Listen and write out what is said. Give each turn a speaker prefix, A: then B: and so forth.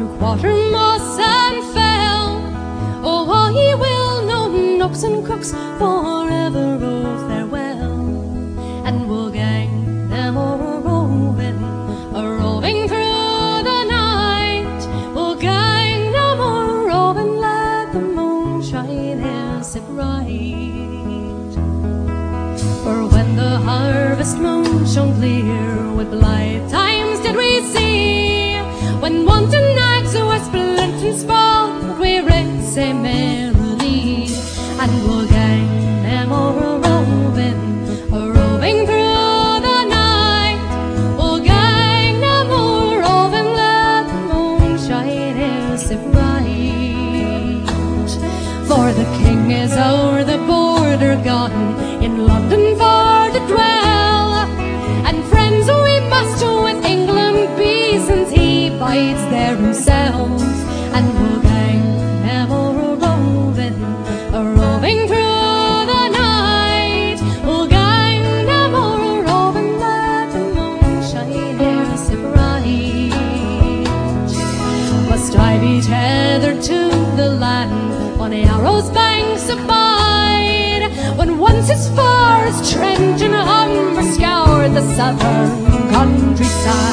A: through Quatermass and Fell. Oh, I will know nooks and crooks forever of farewell, and we'll gang them a-roving through the night. We'll gang them a-roving, let the moonshine is it bright. For when the harvest moon shone clear, with blithe times did we see, when wanton knights were splint and sprawled, we race a merrily, and we'll gang them a-roving through the night. We'll gang them a-roving, let the moonshine is it bright. For the king is o'er the border gone, in London for to dwell, and friends we must with England be, since he bides there himself. And we'll gang them a-roving through the night. We'll gang them a-roving, let the moonshine is it bright. Must I be tethered to the land on Yarrow's banks abide, when once as far as Trent and Humber scoured the southern countryside?